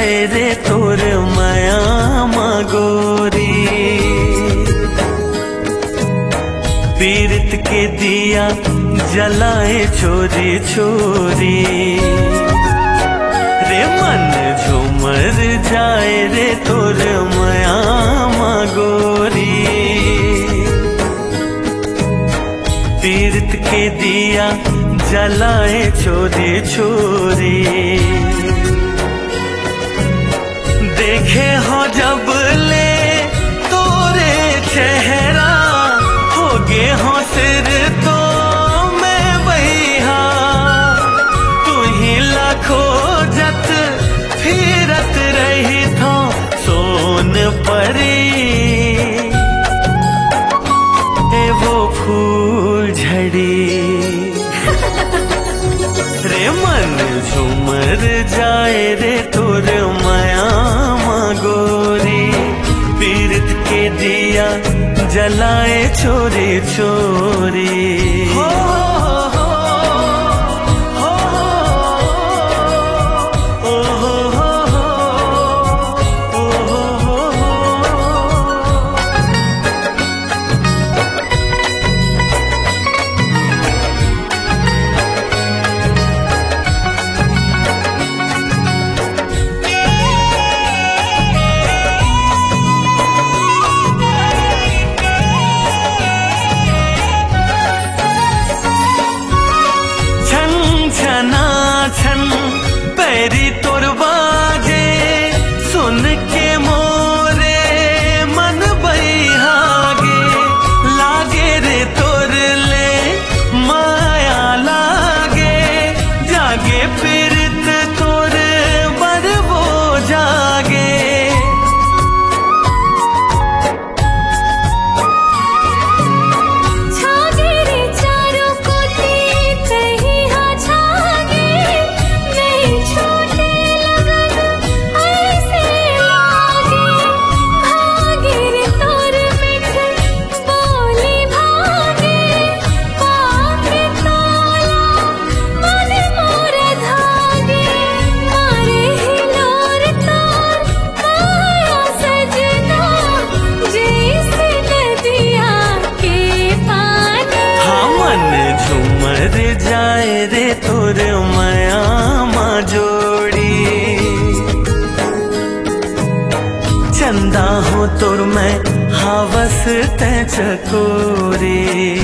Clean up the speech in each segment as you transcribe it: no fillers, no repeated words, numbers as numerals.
जाए रे तोर माया गोरी। पीरत के दिया जलाए चोरी चोरी, रे मन झूमर जाए रे तोर माया गोरी। पीरत के दिया जलाए चोरी चोरी, देखे हो जब ले तोरे चेहरा, हो गे हो सिर तो मैं बहिहा। तू ही लाखों जत फिरत रही थो सोन परी, ए वो फूल झड़ी रे मन झूमर जाए रे तोर माया गोरी। पीरत के दिया जलाए चोरी चोरी। हो पैरी तोर बाजे सुन के मोरे मन बहिहागे। लागे रे तोर ले माया लागे, जागे पीरत तोर बर वो जागे। झूमर जाए रे तोर माया जोड़ी, चंदा हो तोर मैं हावस ते चकोरी।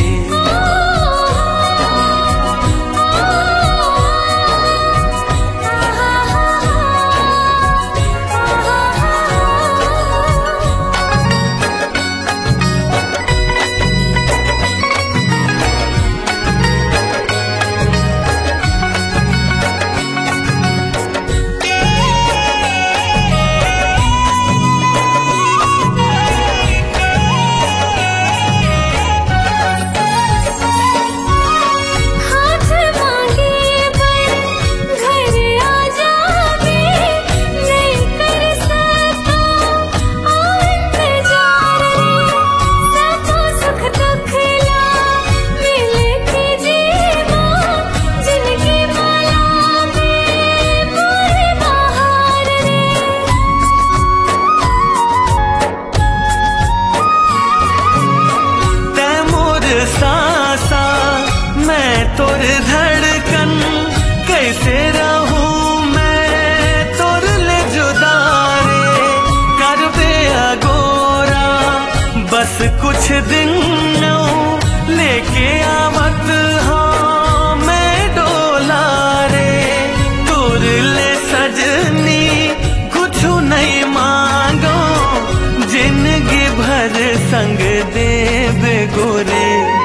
तोर धड़कन कैसे रहूं मैं तोर ले जुदा रे। कर बे अगोरा बस कुछ दिन लेके आवत हाँ मैं डोला रे। तोर ले सजनी कुछ नहीं मांगो, जिंदगी भर संग देव गोरे।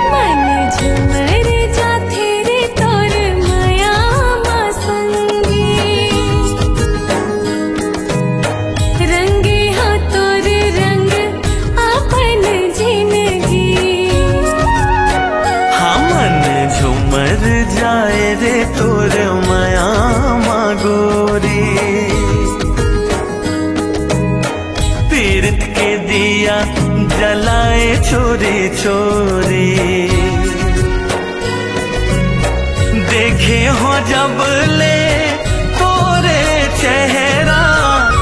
जाए रे तोर माया गोरी। पीरत के दिया जलाए चोरी चोरी, देखे हो जब ले तोरे चेहरा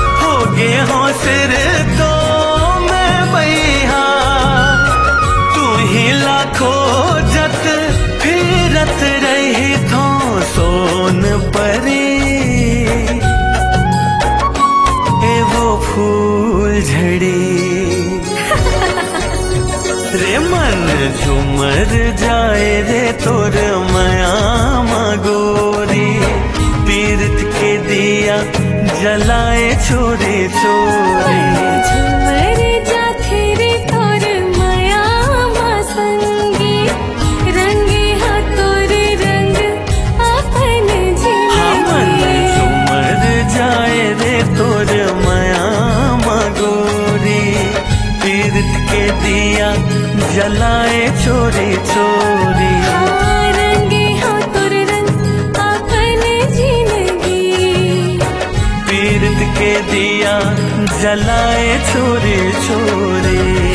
झुमर जाए रे तोर माया गोरी। पीरत के दिया जलाए चोरी चोरी। झुमर जाथे रे तोर माया संगी, रंगे हा तोर रंग अपन जिंदगी। झुमर जाए रे तोर माया गोरी। पीरत के दिया जलाए चोरी चोरी। रंगे हा तोर रंग अपन जिंदगी। पीरत के दिया जलाए चोरी चोरी।